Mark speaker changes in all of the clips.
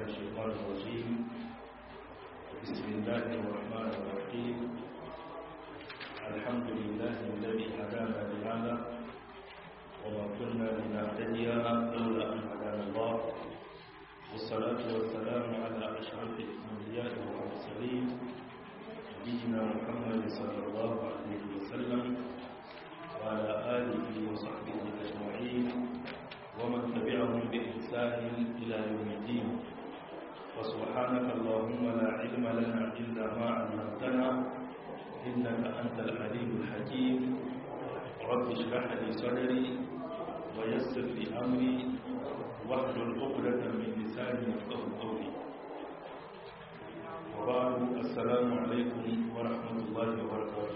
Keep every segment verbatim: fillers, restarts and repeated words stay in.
Speaker 1: الشيطان الرجيم بسم الله الرحمن الرحيم الحمد لله الذي هدانا لهذا وما كنا لنهتدي لولا أن هدانا الله والصلاة والسلام على أشرف الأنبياء والمرسلين نبينا محمد صلى الله عليه وسلم وعلى آله وصحبه أجمعين ومن تبعهم بإحسان إلى يوم الدين وسبحانك اللهم لا علم لنا إلا ما علمتنا إنك أنت العليم الحكيم رب اشرح لي صدري ويسر لي أمري واحلل عقدة من لساني يفقهوا قولي وبعد السلام عليكم ورحمة الله وبركاته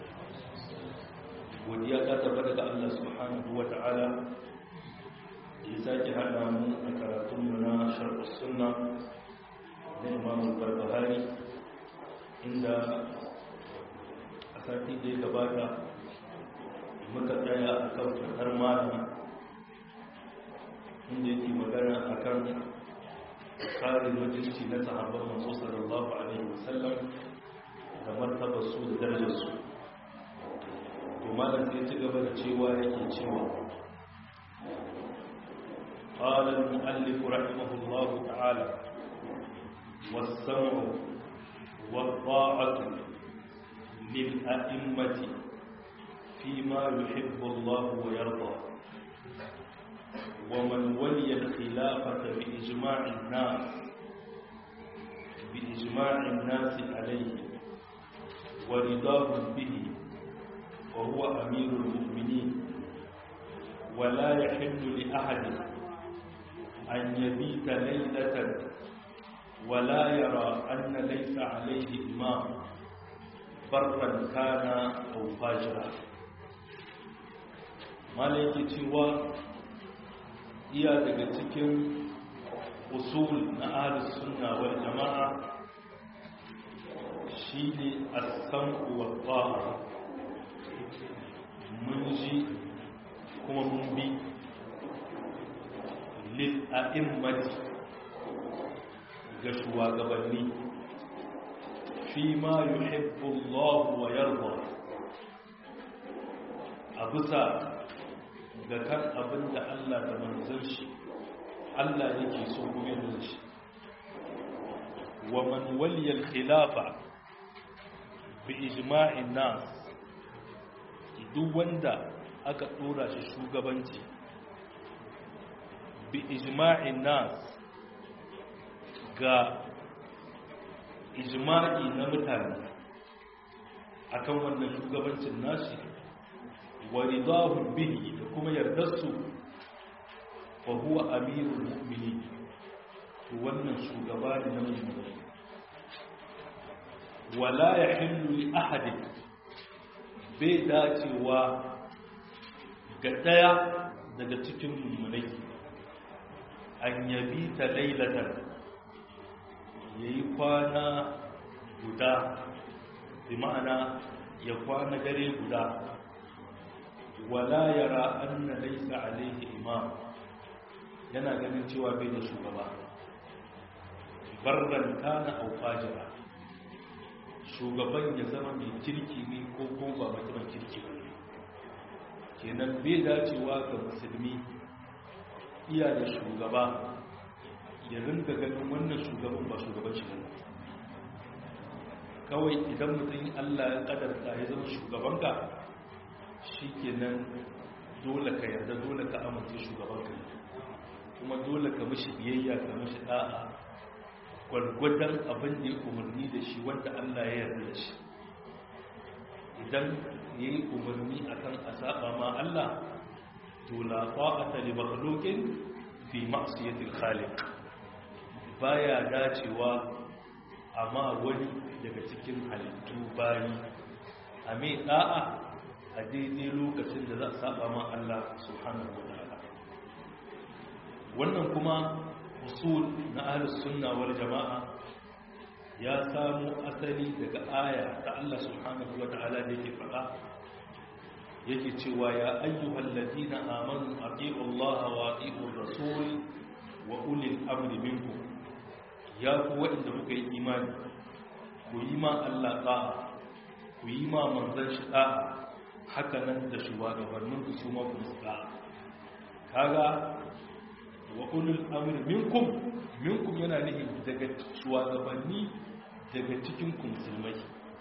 Speaker 1: godiya ta tabbata ga Allah subhanahu wa ta'ala ya sake hada mu a karatunmu na sharh sunna na Imam al-Barbahari inda a sati da ya gabata muka tsaya a kan fitar malam inda yake magana akan kare mutunci na sahabban manzo sallallahu alaihi wasallam da martabar su da darajar su to malam sai ci gaba da cewa yake cewa قال المؤلف رحمه الله تعالى والسمع والطاعة للأئمة فيما يحب الله ويرضى ومن ولي الخلافة بإجماع الناس بإجماع الناس عليه ورضاهم به وهو أمير المؤمنين ولا يحل لأحد أن يبيت ليلة ولا يرى أن ليس عليه إمام برا كان أو فاجرا مالك تيوا iya daga cikin usul na ahlus sunna wal jama'a shine as-sam'u wat ta'a mun ji kuma mun bi lil a'immati ga shugabanni fi ma yuhibbu Allah wa yarda abusa ga kan abinda Allah da manzon shi Allah yake so kuma yana shi wa man waliya al-khilafa bi ijma'in nas duk wanda aka dora shi shugabanci bi ijma'in nas ga ijma'i na mutane akan wannan shugabancin nashi wa ridahu bihi da kuma yardarsu fa huwa amirul mu'minin to wannan shugaba ne na mu'mini wala yahillu li ahadin bai dacewa ga daya daga cikin mummunai an yabi ta lailatan yayi kwana guda bi ma'ana ya kwana dare guda wala yara anna laysa alayhi imam yana ganin cewa bai da shugaba barran kana aw fajira shugaban ya zama mai kirki ne ko ko ba mutumin kirki ba kenan bai dacewa ga musulmi iya da shugaba ya rinka ganin wannan shugaban ba shugaban shi ne kawai idan mutum Allah ya kadarta ya zama shugabanka shikenan dole ka yarda dole ka amince shugabanka kuma dole ka mishi biyayya ka mishi da'a gwargwadon abin da ya umarni da shi wanda Allah ya yarda da shi idan ya yi umarni akan a saba ma Allah to la ta'ata li makhluqin fi ma'siyatil khaliq baya dacewa amma wani daga cikin halittu bayi a mai da'a a daidai lokacin da za a saba ma Allah subhanahu wa ta'ala wannan kuma usul na ahlus sunna wal jama'a ya samu asali daga aya ta Allah subhanahu wa ta'ala da yake faɗa yake cewa ya ayyuhal ladina amanu atiiu Allah wa atiiu rasul wa ulil amri minkum ya ku waɗanda kuka yi imani ku yi ma Allah ɗa'a ku yi ma manzan shi ɗa'a haka nan da shugabannin ku su ma ku musu ɗa'a kaga wa ulul amri minkum minkum yana nufin daga shugabanni daga cikin ku musulmai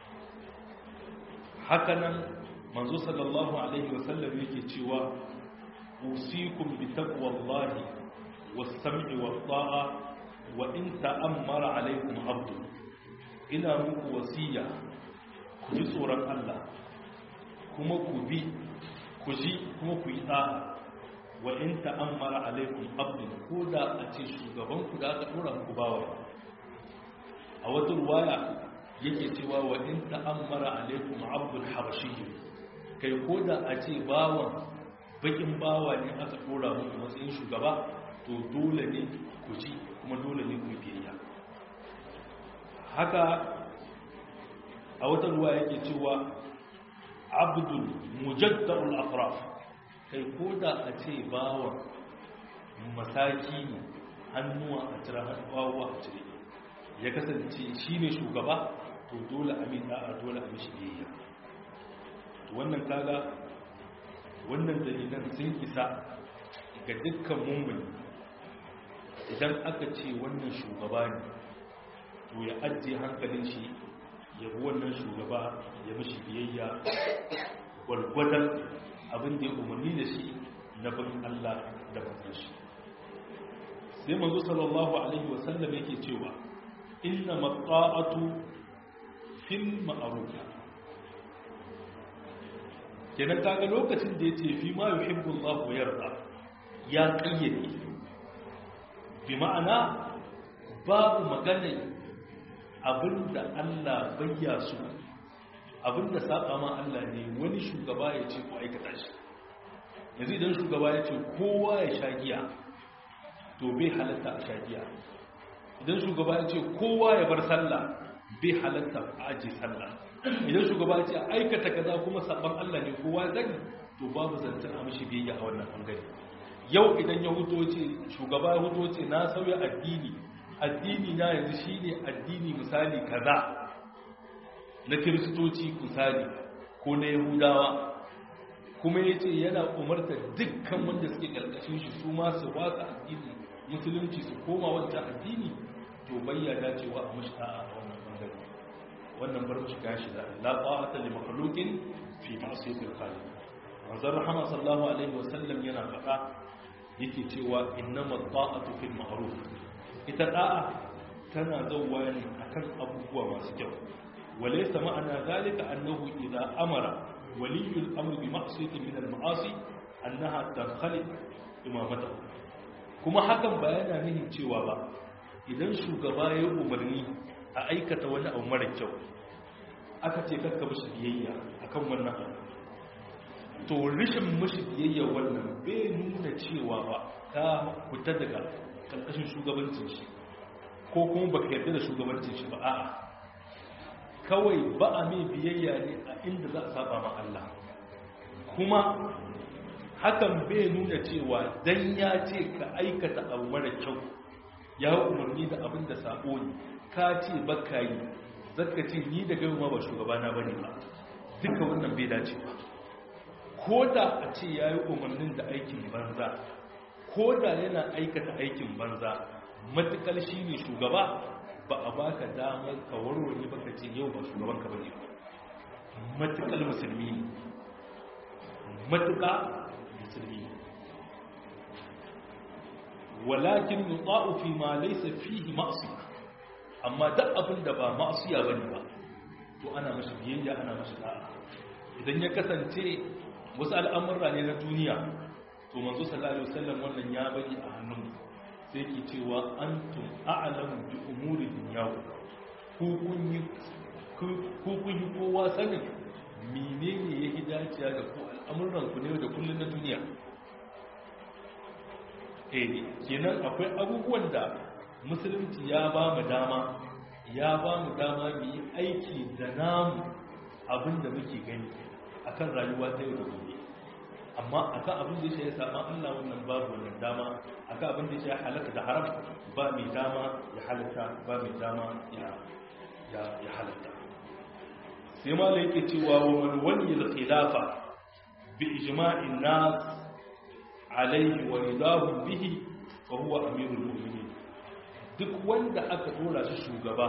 Speaker 1: haka nan manzo sallallahu alaihi wasallam yake cewa usikum bi taqwallahi was-sam'i wat-ta'a wa in ta'ammara alaykum 'abdu ina muku wasiya ku ji tsoron Allah kuma ku bi ku ji kuma ku yi da'a wa in ta'ammara alaykum 'abdu ko da a ce shugaban ku da aka dora muku bawa a wata ruwaya yake cewa wa in ta'ammara alaykum 'abdul habashi kai ko da a ce bawan bakin bawa ne aka dora muku matsayin shugaba to dole ne ku ji kuma dole ne ku biyayya haka a wata ruwa yake cewa abdul mujaddal atraf kai ko da a ce bawa masaki ne hannuwa a cire hannuwa a cire ya kasance shi ne shugaba to dole a mai da'a dole a mishi biyayya wannan kaga wannan dalilan sun isa ga dukkan mummuni idan aka ce wannan shugaba ne to ya ajiye hankalin shi ya bi wannan shugaba ya mishi biyayya gwargwadon abin da ya umarni da shi na bin Allah da manzon shi sai manzo sallallahu alaihi wasallam yake cewa inna maqa'atu fil ma'ruf kenan kaga lokacin da yace fi ma yuhibbu Allah wa yarda ya kayyade bi ma'ana babu magana abinda Allah bayya su abinda saba ma Allah ne wani shugaba ya ce ku aikata shi yanzu idan shugaba ya ce kowa ya sha giya to bai halatta a sha giya idan shugaba ya ce kowa ya bar sallah bai halatta a aji sallah idan shugaba ya ce aikata kaza kuma saban Allah ne kowa zai to babu zancen a mishi biyayya a wannan bangare yau idan ya huto ce shugaba ya huto ce na sauya addini addini na yanzu shine addini misali kaza na kiristoci misali ko na yahudawa kuma yace yana umarta dukkan wanda suke karkashin shi su ma su wasa addini musulunci su koma wancan addini to bayyana cewa a mushta a wannan bangare wannan bar shi gashi da la ta'ata li makhluqin fi ma'siyatil khaliq manzon rahama sallallahu alaihi wasallam yana faɗa yake cewa innamat ta'atu fil ma'ruf ita da'a tana zawwa ne akan abubuwa masu kyau walaysa ma'ana zalika annahu idza amara waliyul amri bi ma'siyatin min al ma'asi annaha tankhali imamatahu kuma hakan ba yana nufin cewa ba idan shugaba ya umarni a aikata wani abu mara kyau aka ce kakka mishi biyayya akan wannan abu to rishin mishi biyayya wannan bai nuna cewa ba ka fita daga karkashin shugabancin shi ko kuma baka yarda da shugabancin shi ba a'a kawai ba a mai biyayya ne a inda za a saba ma Allah kuma hakan bai nuna cewa dan ya ce ka aikata abu mara kyau ya umarni da abin da sabo ne ka ce baka yi zaka ce ni da gaba ba shugabana bane ba duka wannan bai dace ba ko da a ce ya yi umarnin da aikin banza ko da yana aikata aikin banza matukar shi ne shugaba ba a baka damar ka warware baka ce yau ba shugabanka bane ba matukar musulmi ne matuka musulmi walakin yuta'u fi ma laysa fihi ma'siyah amma duk abin da ba ma'siya bane ba to ana mashi biyayya ana mashi da'a idan ya kasance wasu al'amurra ne na duniya to manzo sallallahu alaihi wasallam wannan ya bari a hannun sai ke cewa antum a'lamu bi umuri dunyaku ku kun yi ku kun yi kowa sanin menene yake dacewa da ku al'amuran ku ne da kullun na duniya eh kenan akwai abubuwan da musulunci ya ba mu dama ya ba mu dama mu yi aiki da namu abinda muke gani akan rayuwa ta yau da gobe amma akan abin da ya saba Allah wannan babu wannan dama, akan abin da ya halaka da haram ba mai dama ya halaka, ba mai dama ya ya halaka. sai ma yake cewa wa man wali al-khilafa bi ijma'in nas alayhi wa ridahu bihi fa huwa amirul mu'minin. duk wanda aka dora shi shugaba,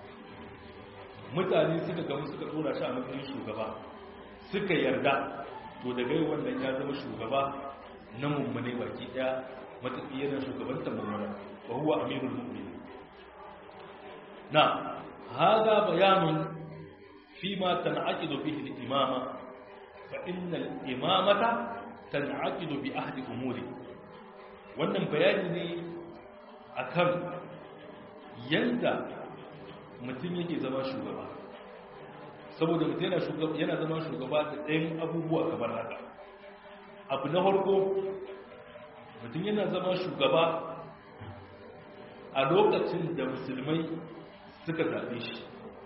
Speaker 1: mutane suka gamu suka dora shi a matsayin shugaba suka yarda, to daga yau wannan ya zama shugaba na mummune baki daya, matafi yana shugabantar mummuna wa huwa amirul mu'minin. na hada bayanun fima tan'aqidu bihi al-imama fa innal imamata tan'aqidu bi ahdi umuri. wannan bayani ne akan yanda mutum yake zama shugaba, saboda mutum yana shugaba yana zama shugaba da ɗayan abubuwa kamar haka. abu na farko, mutum yana zama shugaba a lokacin da musulmai suka zaɓe shi,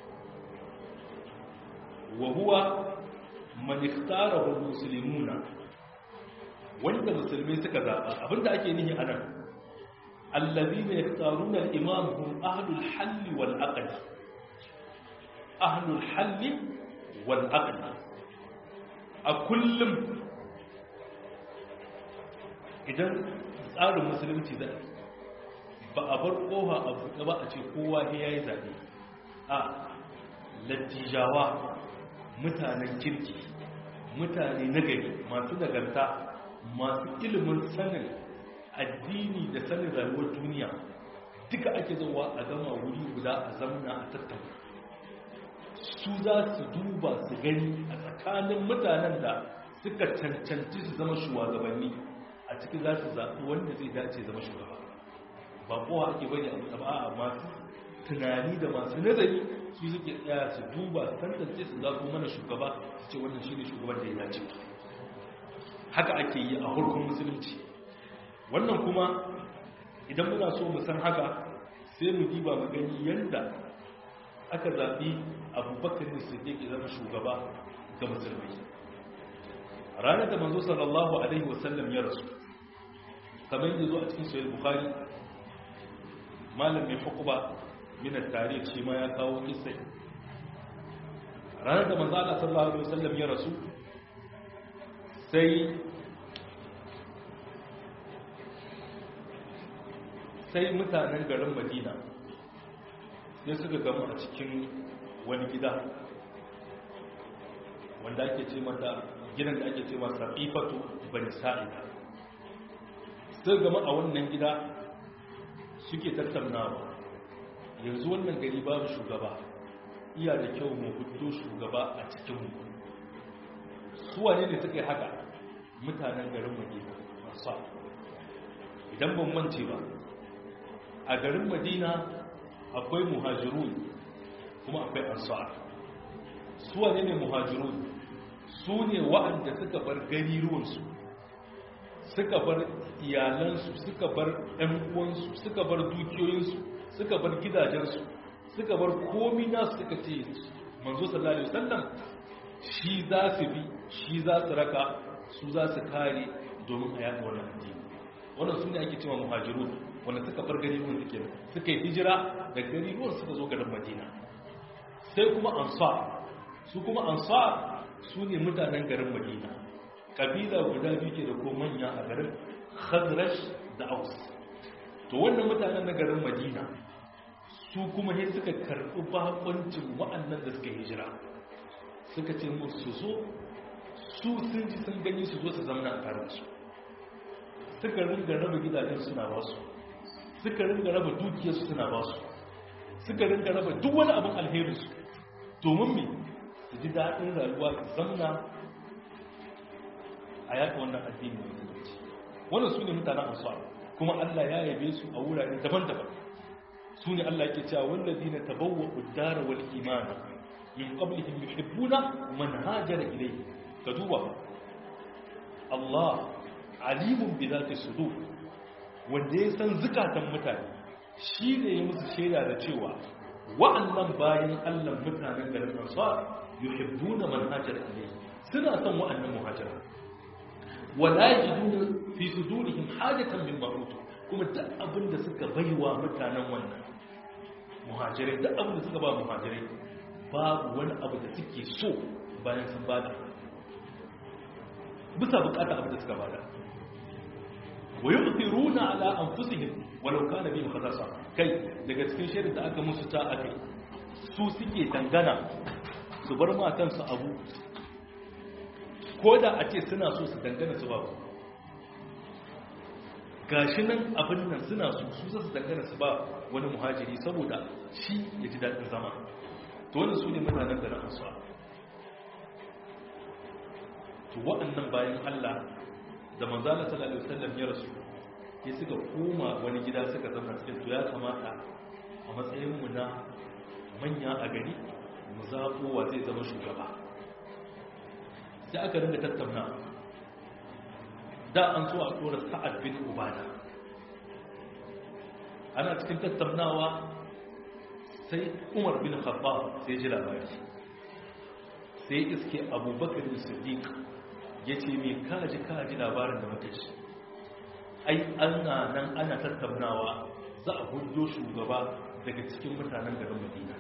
Speaker 1: wa huwa man ikhtarahu al-muslimuna, wanda musulmai suka zaɓa. abinda ake nihi anan, alladhina yaktaruna al-imam hum ahlul hall wal aqd, ahlul hall wal aqd. a kullum idan tsarin musulunci zai ba a bar koha a buɗe ba a ce kowa ne yayi zaɓe. a lattijawa, mutanen kirki, mutane nagari, masu nagarta, masu ilimin sanin addini da sanin rayuwar duniya, duka ake zuwa a gama wuri guda a zamna a tattauna. su za su duba su gani a tsakanin mutanen da suka cancanci su zama shugabanni, a ciki za su zaɓi wanda zai dace zama shugaba. ba kowa ake bane a musamman a masu tunani da masu nazari, su suke tsaya su duba su tantance su zaɓo mana shugaba, su ce wannan shi ne shugaban da ya dace. haka ake yi a hurkun musulunci. wannan kuma idan muna so mu san haka, sai mu diba mu gani yadda aka zaɓi abubakar da su ke zama shugaba ga musulmai. ranar da manzo sallallahu alaihi wasallam ya rasu, kamar yadda zo a cikin sahih bukhari, malam mai hukuba min at-tarikh shi ma ya kawo kissa. ranar da manzo Allah sallallahu alaihi wasallam ya rasu, sai sai mutanen garin Madina sai suka gamu a cikin wani gida wanda ake ce mata gidan da ake ce masa Saqifatu bani Sa'ida. sai gamu a wannan gida suke tattaunawa, yanzu wannan gari babu shugaba, iya da kyau mu fito shugaba a cikin mu. su wane ne suka yi haka? mutanen garin Madina. masa idan ban mance ba, a garin Madina akwai muhajirun kuma akwai ansar. su wane ne muhajirun? su ne wa'anda suka bar gariruwansu, suka bar iyalansu, suka bar ɗan uwansu, suka bar dukiyoyinsu, suka bar gidajensu, suka bar komi nasu, suka ce manzo sallallahu alaihi wasallam shi za su bi, shi za su raka, su za su kare domin a yaɗa wannan addini. wannan su ne ake cewa muhajirun, wanda suka bar gariruwan suke suka yi hijira da gariruwan suka zo garin Madina. sai kuma ansar. su kuma ansar su ne mutanen garin Madina, kabila guda biyu ke da ko manya a garin, Khazraj da Aus. to wannan mutanen na garin Madina su kuma ne suka karɓi bakoncin wa'annan da suka hijira, suka ce musu su zo, su sun ji sun gani su zo su zama a tare su. suka ringa raba gidajen suna ba su, suka ringa raba dukiyarsu suna ba su, suka ringa raba duk wani abin alherinsu, domin me su ji daɗin rayuwa su zamna a yaƙi wannan addini da musulunci. wannan su ne mutanen ansar, kuma Allah ya yabe su a wurare daban-daban. su ne Allah yake cewa wallazina tabawwa'u ad-dara wal imana min qablihim yuhibbuna man hajara ilayhi. ka duba, Allah alimun bi zati sudur, wanda ya san zukatan mutane, shi ne ya musu shaida da cewa wa'annan bayan Allah mutanen garin ansar yuhibbuna man hajara ilayhi, suna son wa'annan muhajira.
Speaker 2: wala yajiduna fi sudurihim hajatan mimma utu kuma duk abin da suka baiwa mutanen wannan muhajirai duk abin da suka ba muhajirai babu wani abu da suke so bayan sun bada bisa bukata abin da suka bada wa yu'thiruna ala anfusihim walau kana bihim khasasa kai daga cikin shirin da aka musu ta akai su suke dangana su bar ma kansu abu ko da a ce suna so su dangana su ba gashi nan abin nan suna so su su dangana su ba wani muhajiri saboda shi ya ji daɗin zama to wannan su ne mutanen da na ansuwa to waɗannan bayan Allah da manzala sallallahu alaihi wasallam ya rasu ya suka koma wani gida suka zama cikin to ya kamata a matsayin mu na manya a gari mu zaɓo wa zai zama shugaba sai aka rinda tattauna da an so a tsora sa'ad bin ubada ana cikin tattaunawa sai umar bin khattab sai ji labari sai iske abubakar siddiq ya ce mai kaji kaji labarin da muka ci ai ana nan ana tattaunawa za a hujjo shugaba daga cikin mutanen garin madina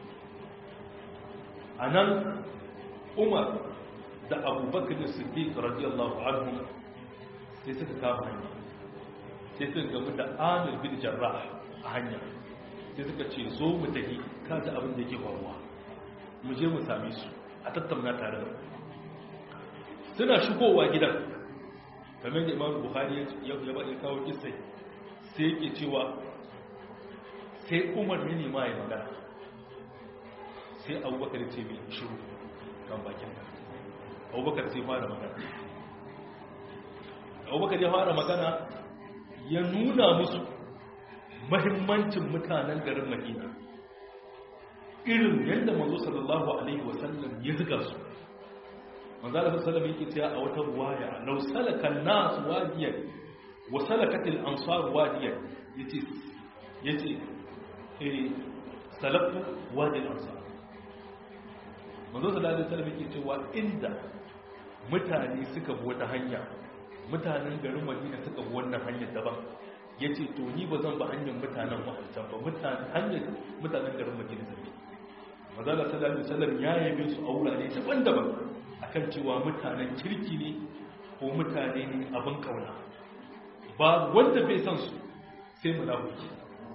Speaker 2: a nan umar da abubakar siddiq radiyallahu anhu sai suka kama hanya sai suka gamu da amir bin jarrah a hanya sai suka ce zo mu tafi kaji abin da yake faruwa mu je mu same su a tattauna tare da suna shigowa gidan kamar da imam bukhari ya ba ya kawo kissai sai yake cewa sai umar ne ma ya magana sai abubakar ce mai shiru kan bakin ka abubakar sai fara magana abubakar ya fara magana ya nuna musu mahimmancin mutanen garin madina irin yadda manzo sallallahu alaihi wasallam ya zuga su manzo sallallahu alaihi wasallam yake cewa a wata ruwaya law salaka an-nas wadiyan wa salakat al-ansar wadiyan yace yace eh salatu wadi al-ansar manzo sallallahu alaihi wasallam yake cewa inda mutane suka bi wata hanya mutanen garin madina suka bi wannan hanyar daban yace to ni ba zan ba hanyar mutanen wahancan ba mutanen hanyar mutanen garin madina sai mazala sallallahu alaihi wasallam ya yabe su a wurare daban-daban akan cewa mutanen kirki ne ko mutane ne abin kauna ba wanda bai san su sai munafiki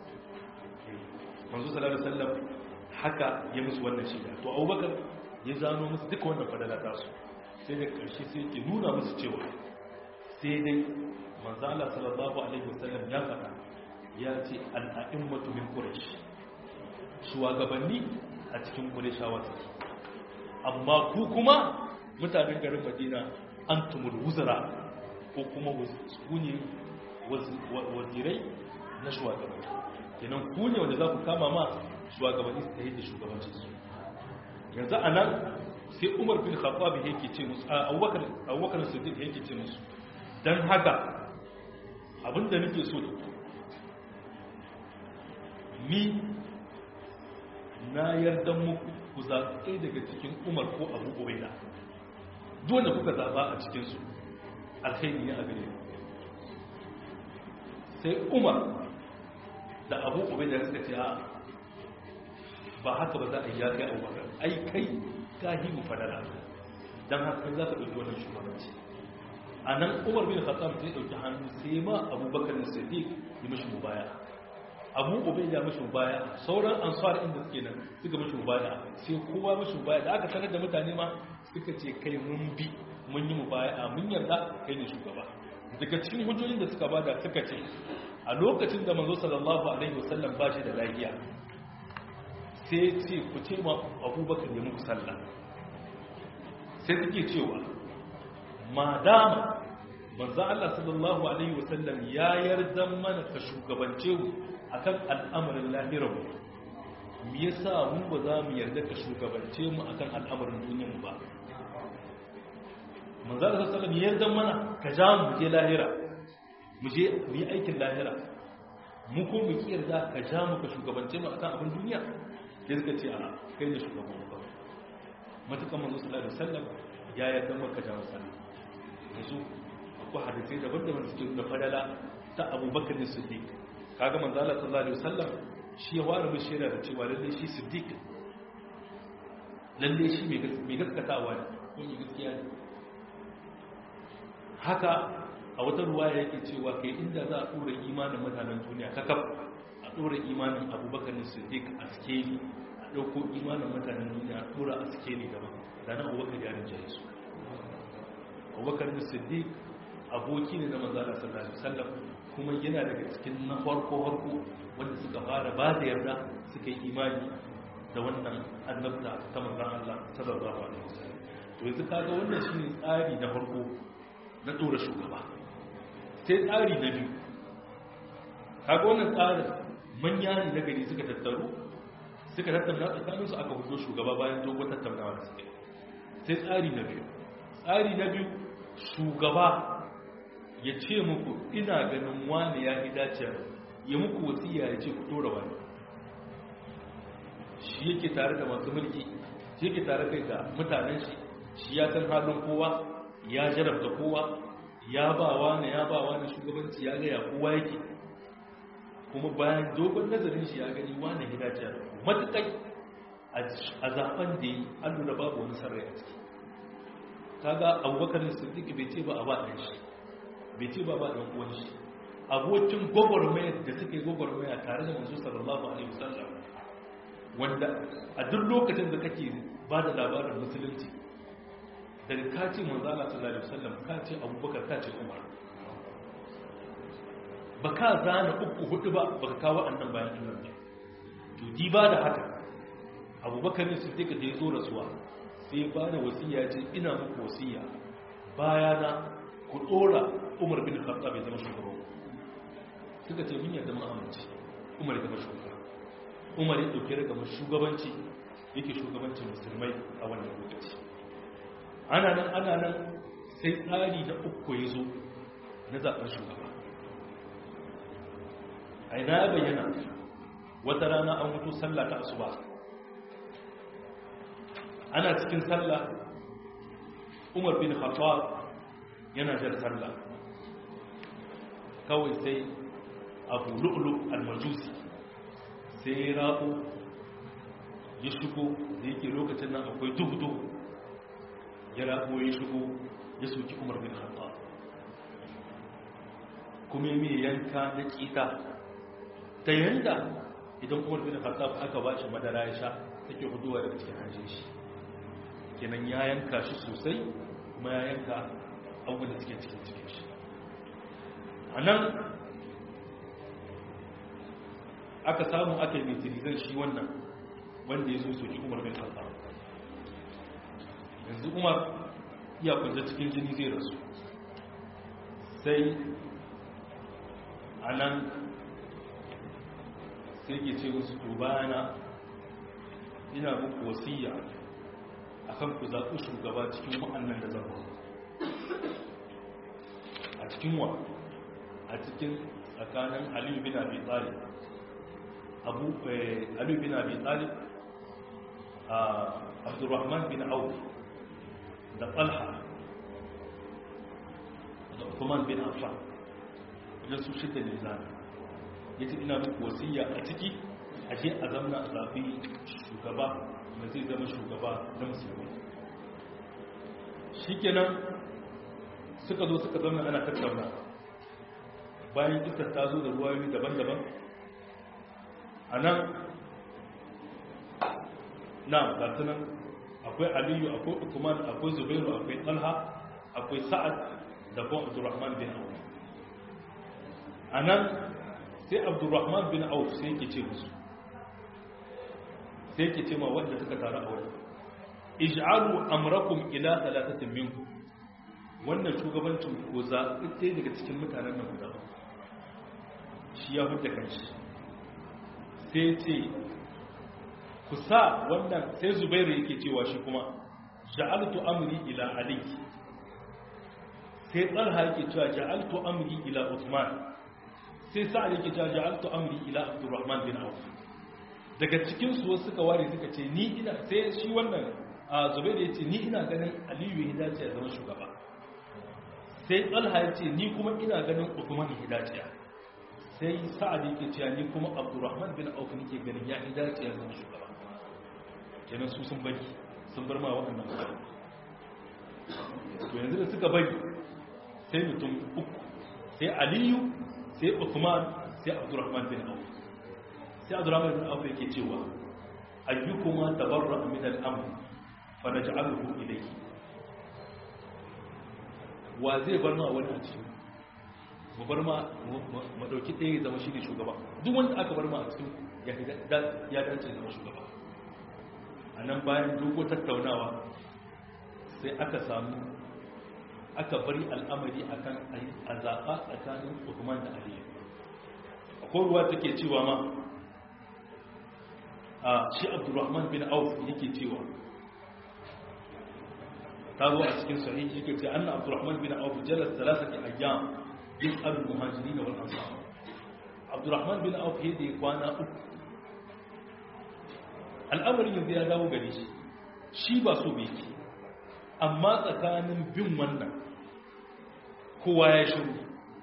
Speaker 2: manzo sallallahu alaihi wasallam haka ya musu wannan shi to Abubakar ya zano musu duka wannan fadala ta su sai da karshe sai ke nuna musu cewa sai dai manzo Allah sallallahu alaihi wasallam ya faɗa ya ce al-a'immatu min quraish shugabanni a cikin Qurayshawa take amma ku kuma mutanen garin Madina antumul wuzara ko kuma ku ne wazirai na shugabanni kenan ku ne wanda za ku kama ma shugabanni su tayi da shugabancin su yanzu anan sai Umar bin Khattab yake ce musu Abubakar Abubakar Siddiq yake ce musu dan haka abinda nake so ni na yarda muku ku zaɓi daga cikin Umar ko Abu Ubaida dole kuka zaɓa a cikinsu alkhairi ne a gare sai Umar da Abu Ubaida suka ce a ba haka ba za a yi ya kai Abubakar ai kai ka yi mu fadala don haka za ka ɗauki wannan shugabanci a nan Umar bin Khattab sai ɗauki hannu sai ma Abubakar da Siddiq yi mashi mubaya Abu Ubaida mashi mubaya sauran ansar inda suke nan suka mashi mubaya sai kowa mashi mubaya da aka sanar da mutane ma suka ce kai mun bi mun yi mubaya mun yarda kai ne shugaba daga cikin hujjojin da suka bada suka ce a lokacin da manzo sallallahu alaihi wasallam ba shi da lafiya sai ce ku ce ma Abubakar ya muku sallah sai suke cewa madama manzo Allah sallallahu alaihi wasallam ya yarda mana ka shugabance mu akan al'amarin lahiramu me yasa mu ba za mu yarda ka shugabance mu akan al'amarin duniyar mu ba manzo Allah sallallahu alaihi wasallam ya yarda mana ka ja mu je lahira mu je mu yi aikin lahira mu ko mu ki yarda ka ja mu ka shugabance mu akan abin duniya sai suka ce a kai ne shugaban mu ba matukan manzo sallallahu alaihi wasallam ya yarda maka ja mu sallah yanzu akwai hadisai daban-daban suke nuna fadala ta abubakar ne siddiq kaga manzo Allah sallallahu alaihi wasallam shi ya ware mishi yana da cewa lalle shi siddiq lalle shi mai gaskatawa ne ko mai gaskiya ne haka a wata ruwaya yake cewa kai inda za a dora imanin mutanen duniya kakaf a dora imanin abubakar ne siddiq a skeli a dauko imanin mutanen duniya a dora a skeli gaba da nan abubakar ya rinjaye su abubakar ne siddiq aboki ne na manzo Allah sallallahu alaihi wasallam kuma yana daga cikin na farko farko wanda suka fara ba da yarda suka yi imani da wannan annabta ta manzon Allah sallallahu alaihi wasallam to yanzu kaga wannan shine tsari na farko na dora shugaba sai tsari na biyu kaga wannan tsarin manya ne na gari suka tattaru suka tattauna tsakanin su aka fito shugaba bayan dogon tattaunawa da suka sai tsari na biyu tsari na biyu shugaba ya ce muku ina ganin wani ya yi dace ya muku wasiya ya ce ku tora wani shi yake tare da masu mulki shi yake tare kai da mutanen shi shi ya san halin kowa ya jarabta kowa ya ba wani ya ba wani shugabanci ya gaya kowa yake kuma bayan dogon nazarin shi ya gani wani ya dace matukai a zaben da yi an lura babu wani sarrai a ciki kaga abubakar siddiq bai ce ba a ba ɗan shi bai ce ba ba ɗan uwan shi abokin gwagwarmaya da suka yi gwagwarmaya tare da manzo sallallahu alaihi wasallam wanda a duk lokacin da kake ba da labarin musulunci da ka ce manzo Allah sallallahu alaihi wasallam ka ce abubakar ka ce umar ba ka zana uku hudu ba baka kawo annan bayan annan ba to di ba da haka abubakar ne siddiq da ya zo rasuwa sai ba da wasiya ce ina muku wasiya bayana ku dora umar bin khattab ya zama shugaba suka ce mun yarda mu amince umar ya zama shugaba umar ya dauke daga shugabanci yake shugabancin musulmai a wannan lokaci ana nan ana nan sai tsari na uku ya zo na zaben shugaba a ina ya bayyana wata rana an mutu sallah ta asuba ana cikin sallah umar bin khattab yana jar sallah kawai sai abu lu'lu al-majusi sai ya rabu ya shigo da yake lokacin nan akwai duhu-duhu ya rabu ya shigo ya soki umar bin khattab kuma ya mai yanka na kita ta yanda idan umar bin khattab aka ba shi madara ya sha take huduwa daga cikin hanjin shi kenan ya yanka shi sosai kuma ya yanka abubuwan da suke cikin cikin shi a nan aka samu aka yi mitirizan shi wannan wanda ya zo soki umar bin khattab yanzu umar iya kunce cikin jini zai rasu sai a nan sai ke ce musu to bayana ina muku wasiya akan ku zaɓi shugaba cikin wa'annan da zan a cikin wa a cikin tsakanin aliyu bin abi talib abu aliyu bin abi talib a abdurrahman bin auf da talha da uthman bin affan idan su shidda ne zana ya ce ina muku wasiya a ciki a je a zamna a zaɓi shugaba da zai zama shugaba na musulmi shi kenan suka zo suka zama ana tattauna bayan kisar ta zo da ruwayoyi daban-daban a nan na gasu nan akwai aliyu akwai ukuman akwai zubairu akwai talha akwai sa'ad da kuma abdurrahman bin auf a nan sai abdurrahman bin auf sai yake ce musu sai yake ce ma wanda suka taru a wurin ij'alu amrakum ila thalathatin minkum wannan shugabancin ko za ɗaya daga cikin mutanen nan guda shi ya hudda kanshi sai ce ku sa wannan sai zubairu yake cewa shi kuma ja'altu amri ila ali sai talha yake cewa ja'altu amri ila uthman sai sa'ad yake cewa ja'altu amri ila abdurrahman bin auf daga cikin su wasu suka ware suka ce ni ina sai shi wannan zubairu yace ni ina ganin aliyu ya dace ya zama shugaba sai Talha ya ce ni kuma ina ganin Uthman hidaciya sai Sa'ad yake cewa ni kuma Abdurrahman bin Auf nake ganin ya hidaciya zama shugaba kenan su sun bari sun bar ma waɗannan mutane to yanzu da suka bari sai mutum uku sai Aliyu sai Uthman sai Abdurrahman bin Auf sai Abdurrahman bin Auf yake cewa ayyukuma tabarra min al-amr fa naj'aluhu ilayhi wa zai bar ma wani a cikin mu bar ma mu dauki ɗaya zama shi ne shugaba duk wanda aka bar ma a cikin ya dace zama shugaba a nan bayan dogo tattaunawa sai aka samu aka bari al'amari akan a zaɓa tsakanin Uthman da Aliyu akwai ruwa take cewa ma a shi Abdurrahman bin Auf yake cewa ta zo a cikin sahihi yake ce anna Abdurrahman bin Auf jalas thalathati ayyam yas'al al-muhajirin wal ansar Abdurrahman bin Auf yake kwana uku al'amarin yanzu ya dawo gare shi shi ba so bai ki amma tsakanin bin wannan kowa ya shiru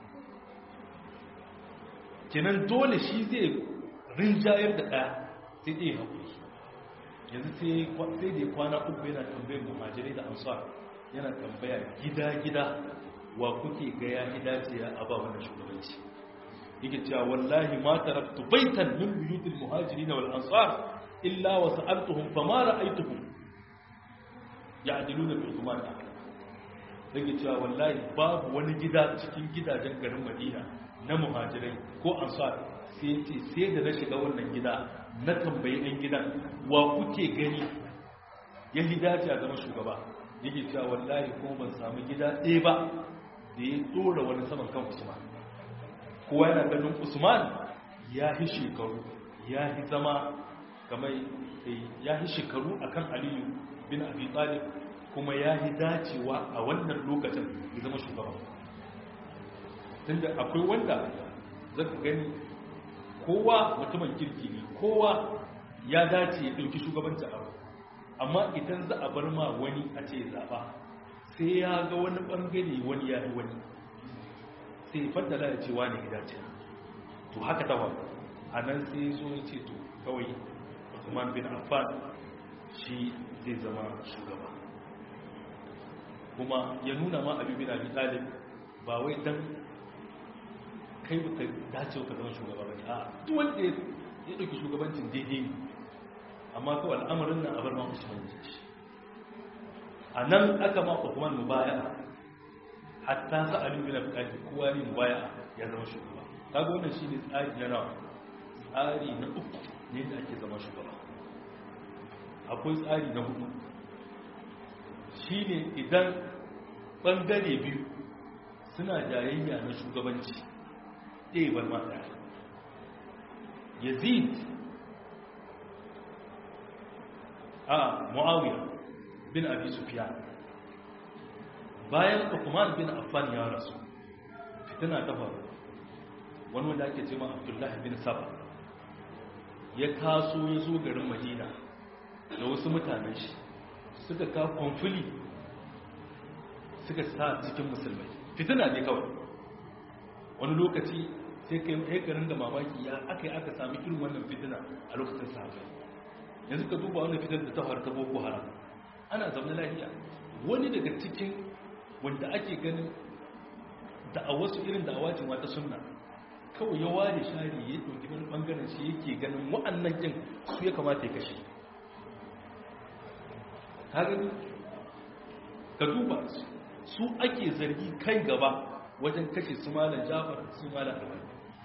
Speaker 2: kenan dole shi zai rinjayar da ɗaya sai ɗaya haƙuri yanzu sai da kwana uku yana tambayar muhajirai da ansar yana tambaya gida-gida wa kuke ga ya hidaciya a ba wannan shugabanci yake cewa wallahi ma taraktu baitan min buyutil muhajirin wal ansar illa wa sa'altuhum fama ra'aytuhum ya'diluna bi Uthman yake cewa wallahi babu wani gida cikin gidajen garin Madina na muhajirai ko ansar sai ce sai da na shiga wannan gida na tambayi ɗan gidan wa kuke gani ya hidace a zama shugaba yake cewa wallahi kuma ban samu gida ɗaya ba da ya tsora wani saman kan Usman kowa yana ganin Usman ya yi shekaru ya yi zama kamar ya yi shekaru akan Aliyu bin Abi Talib kuma ya yi dacewa a wannan lokacin ya zama shugaba tunda akwai wanda zaka gani kowa mutumin kirki ne kowa ya dace ya ɗauki shugabanci abu amma idan za a bar ma wani a ce zaɓa sai ya ga wani ɓangare wani ya yi wani sai faddala ya ce wani ya dace to haka ta faru a nan sai zo ya ce to kawai Uthman bin Affan shi zai zama shugaba kuma ya nuna ma Abi bin Abi Talib ba wai dan kai baka dace ka zama shugaba ba a duk wanda ya dauki shugabancin daidai ne amma kawai al'amarin nan a bar ma Usman ji a nan aka ma Uthman mubaya'a hatta sa Ali bin Abi Talib kowa ne mubaya'a ya zama shugaba kaga wannan shine tsari na nawa tsari na uku ne da ake zama shugaba akwai tsari na hudu shine idan bangare biyu suna jayayya na shugabanci ɗaya bar mata Yazid a Muawiya bin Abi Sufyan bayan Uthman bin Affan ya rasu fitina ta faru wani wanda ake cewa Abdullah bin Saba ya taso ya zo garin Madina da wasu mutanen shi suka ka konfuli suka sa cikin musulmai fitina ne kawai wani lokaci sai kai haikarin da mamaki ya aka yi aka sami irin wannan fitina a lokacin sahabai yanzu ka duba wannan fitar da ta faru ta Boko Haram ana zaune lafiya wani daga cikin wanda ake ganin da a wasu irin da awacin wata sunna kawai ya ware shari ya ɗauki wani ɓangaren shi yake ganin wa'annan yin su ya kamata ya kashe ka duba su ake zargi kai gaba wajen kashe su malam Jafar su malam Albani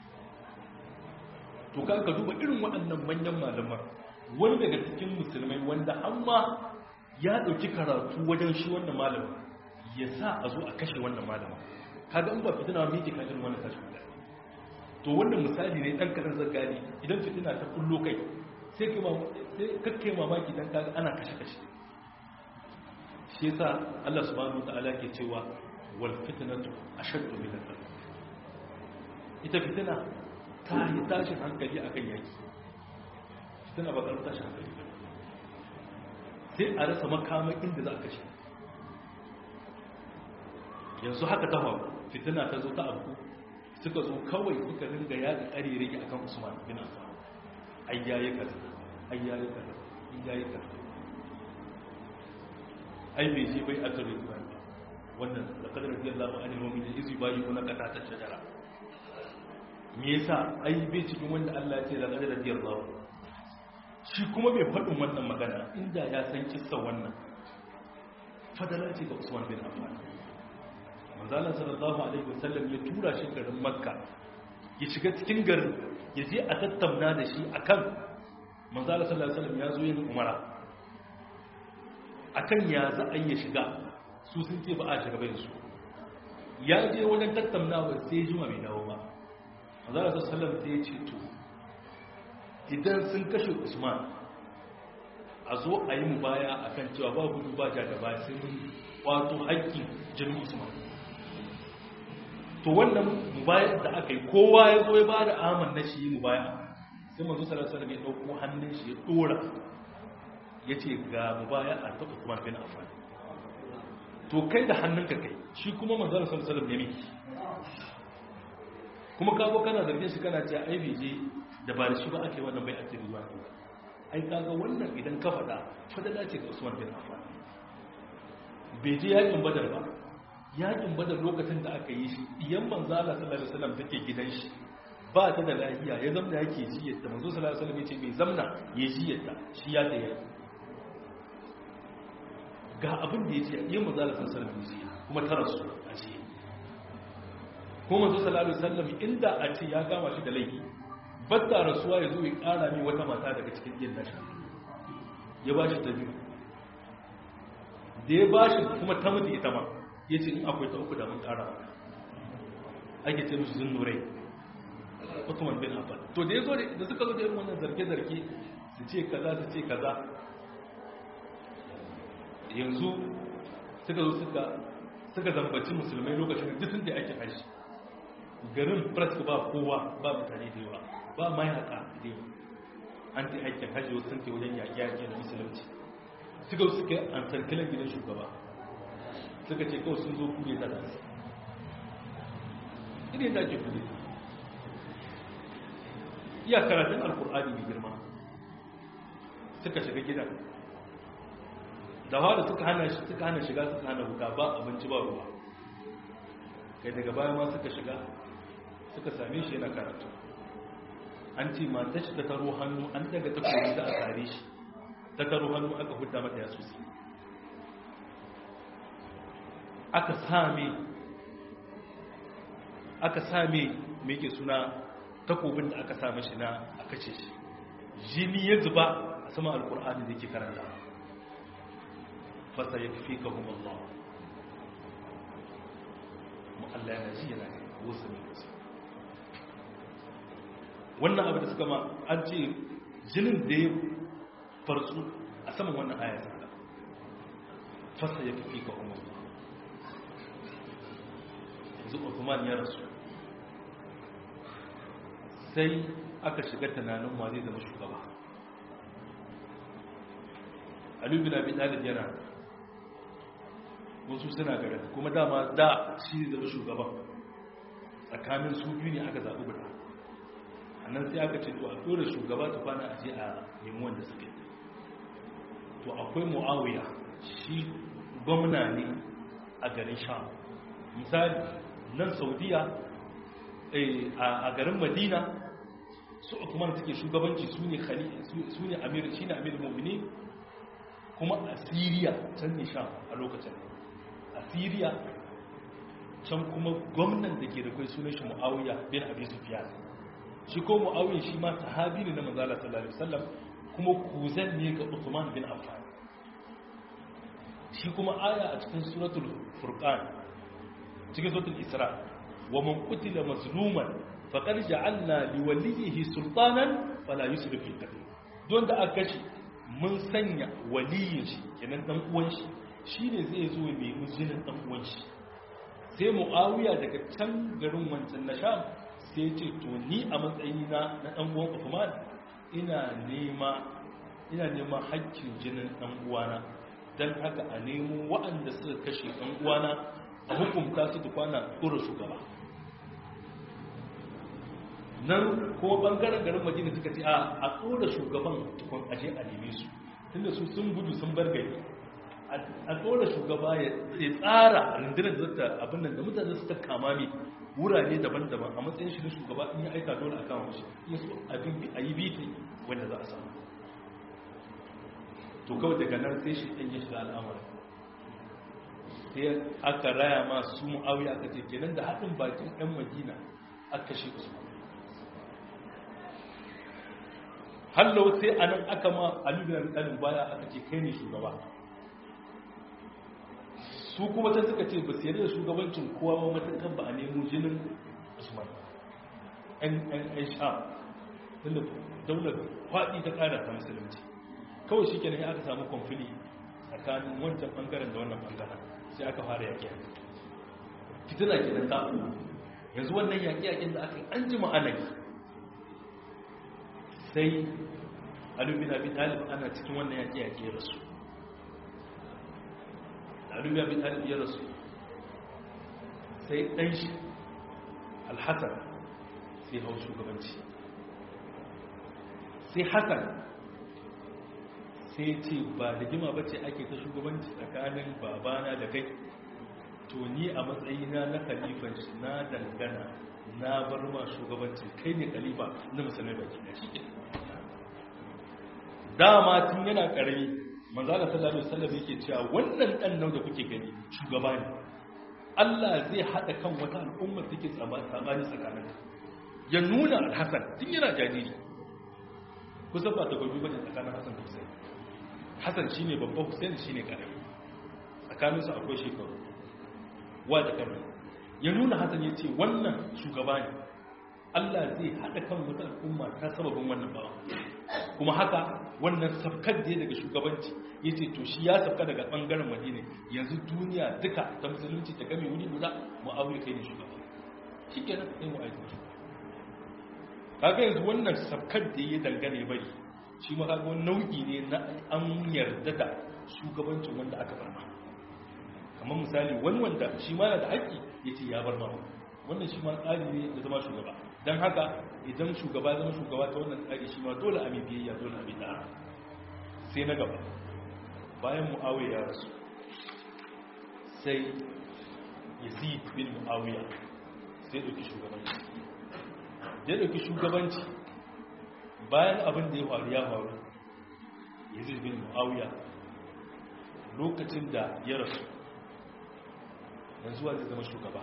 Speaker 2: to ka ka duba irin waɗannan manyan malaman wani daga cikin musulmai wanda amma ya ɗauki karatu wajen shi wannan malamin ya sa a zo a kashe wannan malamin kaga in ba fitina miki kan irin wannan tashi guda to wannan misali ne dan kadan zagani idan fitina ta kullo kai sai kai sai kakkai mamaki dan kaga ana kashe kashe shi yasa Allah subhanahu wataala ke cewa wal fitnatu ashaddu min al-qatl ita fitina ta yi tashin hankali akan yaki fitina ba ƙarfi tashin hankali ba sai a rasa makaman inda za a kashe yanzu haka ta faru fitina ta zo ta abu suka zo kawai suka ringa yaga ƙaririki akan Usman bin Affan ai yayi kaza ai yayi kaza ai yayi kaza ai bai je bai aka rubuta wannan da kadar radiyallahu anhu mu'minin izi bayi kuna kata ta shajara me yasa ai bai cikin wanda Allah ya ce da kadar radiyallahu shi kuma bai faɗin wannan magana inda ya san kissa wannan fadala ce ga Usman bin Affan manzo Allah sallallahu alaihi wasallam ya tura shi garin Makka ya shiga cikin garin ya je a tattauna da shi akan manzo Allah sallallahu alaihi wasallam ya zo yin umara akan ya za a yi shiga su sun ce ba a shiga bai su ya je wajen tattaunawa sai juma bai dawo ba manzo Allah sallallahu alaihi wasallam sai ya ce to idan sun kashe Usman a zo a yi mubaya akan cewa ba gudu ba ja da ba sai mun wato haƙƙin jinin Usman to wannan mubaya da aka yi kowa ya zo ya ba da aman na shi mubaya sai manzo sallallahu alaihi wasallam ya dauko hannun shi ya dora yace ga mubaya a ta Usman bin Affan to kai da hannunka kai shi kuma manzo sallallahu alaihi wasallam ya miki kuma ka zo kana zargin shi kana cewa ai bije da ba da shi ba ake wannan bai ake zuwa ai kaga wannan idan ka faɗa fadala ce ga Usman bin Affan bai je yakin Badar ba yakin Badar lokacin da aka yi shi iyan manzo Allah sallallahu alaihi wasallam take gidan shi ba ta da lafiya ya zamna yake jiyar ta manzo sallallahu alaihi wasallam yace bai zamna ya jiyar ta shi ya da yaki ga abin da yace iyan manzo Allah sallallahu alaihi wasallam kuma tarasu a ce kuma manzo sallallahu alaihi wasallam inda a ce ya gama shi da laifi batta rasuwa ya zo ya kara mai wata mata daga cikin yin nashi ya ba shi ta biyu da ya ba shi kuma ta mutu ita ma ya ce in akwai ta uku da mun kara ake ce musu zun nurai Uthman bin Affan to da ya zo da suka zo da irin wannan zarge-zarge su ce kaza su ce kaza yanzu suka zo suka suka zambaci musulmai lokacin da duk da ake haji garin press ba kowa ba mutane da yawa ba mai haka dai an ta aikin hajji wasu sun ke wajen yaƙi-yaƙi da musulunci suka suka an sarkilan gidan shugaba suka ce kawai sun zo kure ta da su idan da ake kure iya karatun alkur'ani mai girma suka shiga gidan da wada suka hana suka hana shiga suka hana huta ba abinci ba ruwa kai daga baya ma suka shiga suka same shi yana karatu an ce mata shi ta taro hannu an daga takobi za a tare shi ta taro hannu aka hudda mata ya sosai aka same aka same mai ke suna takobin da aka same shi na aka ce shi jini ya zuba a sama alkur'ani da ke karanta fasa ya fi ka kuma Allah mu Allah yana ji yana wasu ne wasu wannan abu da suka ma an ce jinin da ya farsu a saman wannan aya ta fasa ya fi ka umar yanzu Uthman ya rasu sai aka shiga tunanin ma zai zama shugaba Ali bin Abi Talib yana wasu suna garin kuma dama da shi zai zama shugaban tsakanin su biyu ne aka zaɓi guda annan sai aka ce to a dole shugaba ta kwana a je a nemi wanda suke to akwai Muawiya shi gwamna ne a garin Sham misali nan Saudiya a garin Madina su Uthman suke shugabanci su ne khalifa su ne amir shine amirul mu'minin kuma a Syria can ne Sham a lokacin a Syria can kuma gwamnan da ke da kai sunan shi Muawiya bin Abi Sufyan shi ko Muawiya shi ma sahabi ne na manzo Allah sallallahu alaihi wasallam kuma kuzan ne ga Uthman bin Affan shi kuma aya a cikin suratul Furqan cikin suratul Isra wa man qutila mazluman faqad ja'alna liwaliyhi sultanan fala yusrif fil qatl don da aka shi mun sanya waliyin shi kenan dan uwan shi shine zai zo mai mujinin dan uwan shi sai Muawiya daga can garin wancan na Sham sai ce to ni a matsayina na dan uwan Uthman ina nema ina neman haƙƙin jinin dan uwana dan haka a nemo waɗanda suka kashe dan uwana a hukunta su tukwana kura shugaba nan kuma bangaren garin Madina suka ce a tsora shugaban tukun aje a neme su tunda su sun gudu sun bar gari a tsora shugaba ya tsara rundunar zata abin nan da mutane suka kama ne wurare daban-daban a matsayin shi na shugaba in ya aika dole a kama shi ya so abin a yi biti wanda za a samu to kawai daga nan sai shi ɗan ya shiga al'amari sai aka raya ma su mu'awiya aka ce kenan da haɗin bakin ɗan Madina aka kashe Usman hallo sai a nan aka ma alubiyar ɗalin baya aka ce kai ne shugaba su kuma ta suka ce ba su yarda da shugabancin kowa ba matakan ba a nemo jinin Usman ɗan sha tunda daular faɗi ta ƙara ta musulunci kawai shi kenan aka samu konfili tsakanin wancan ɓangaren da wannan ɓangaren sai aka fara yaƙi fitina kenan ta yanzu wannan yaƙi-yaƙin da aka yi an ji ma'anaki sai Ali bin Abi Talib ana cikin wannan yaƙi-yaƙi ya rasu Ali bin Abi Talib ya rasu sai ɗan shi Al-Hasan sai hau shugabanci sai Hassan sai ce ba da gima bace ake ta shugabanci tsakanin babana da kai to ni a matsayina na khalifan shi na dangana na bar ma shugabanci kai ne khalifa na musulmai baki da shi dama tun yana karami manzala sallallahu alaihi wasallam yake cewa wannan dan nau da kuke gani shugaba ne Allah zai hada kan wata al'umma take tsabani tsakanin ya nuna al-Hasan tun yana jariri kusa ba ta gobe bane tsakanin Hasan da Husayn Hasan shine babba Husayn shine karami tsakanin su akwai shekaru wa da karami ya nuna Hasan yace wannan shugaba ne Allah zai hada kan wata al'umma ta sababin wannan bawa kuma haka wannan sabkar da daga shugabanci yace to shi ya sabka daga bangaren Madina yanzu duniya duka ta musulunci ta game wuri guda Muawiya kai ne shugaba shikenan sai mu aiki kaga yanzu wannan sabkar da ya dangane bari shi ma kaga wani nau'i ne na an yarda da shugabancin wanda aka bar ma kamar misali wani wanda shi ma yana da haƙƙi yace ya bar ma wannan shi ma tsari ne da zama shugaba don haka idan shugaba zama shugaba ta wannan tsari shi ma dole a biyayya dole a bi da'a sai na gaba bayan Muawiya ya rasu sai Yazid bin Muawiya sai dauki shugabanci ya dauki shugabanci bayan abin da ya faru ya faru Yazid bin Muawiya lokacin da ya rasu yanzu zai zama shugaba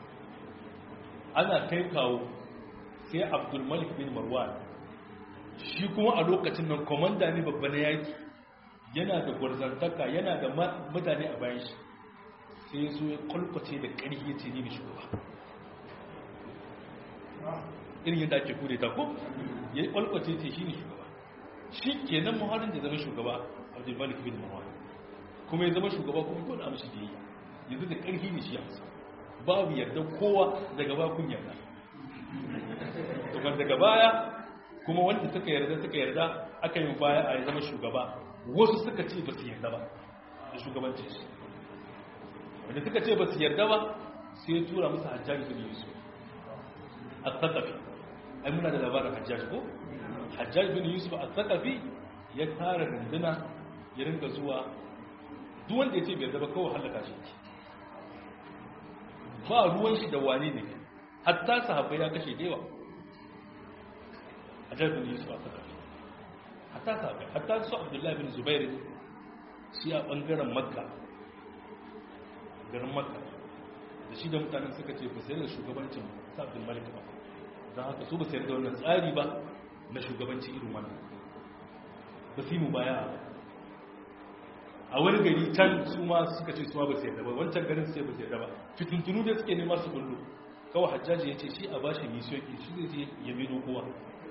Speaker 2: ana kai kawo sai Abdulmalik bin Marwan shi kuma a lokacin nan komanda ne babba na yaki yana da gwarzantaka yana da mutane a bayan shi sai zo ya kwalkwace da ƙarfi ya ce ni ne shugaba irin yadda ake kure ta ko ya kwalkwace ce shi ne shugaba shi ke nan muharin da zama shugaba Abdulmalik bin Marwan kuma ya zama shugaba kuma dole a mashi da yi yanzu da ƙarfi ne shi yanzu babu yarda kowa daga bakun yarda tukar daga baya kuma wanda suka yarda suka yarda aka yi baya a zama shugaba wasu suka ce ba su yarda ba da shugabancin shi wanda suka ce ba su yarda ba sai ya tura musu Hajjaj bin Yusuf al-Thaqafi ai muna da labarin Hajjaj ko Hajjaj bin Yusuf al-Thaqafi ya tara runduna ya rinka zuwa duk wanda ya ce bai yarda ba kawai halaka shi ba ruwan shi da wani ne hatta sahabbai ya kashe dewa a jarbin yusuf a sakafi hatta sahabbai hatta su Abdullahi bin Zubair shi a bangaren Makka garin Makka da shi da mutanen suka ce ba sai da shugabancin sa Abdul Malik ba don haka su ba sai da wannan tsari ba na shugabanci irin wannan ba su yi mu baya a wani gari can su ma suka ce su ma ba su yarda ba wancan garin su ce ba su yarda ba fitintunu da suke nema su kullu kawai Hajjaji ya ce shi a bashi misiyoki shi zai je ya mino kowa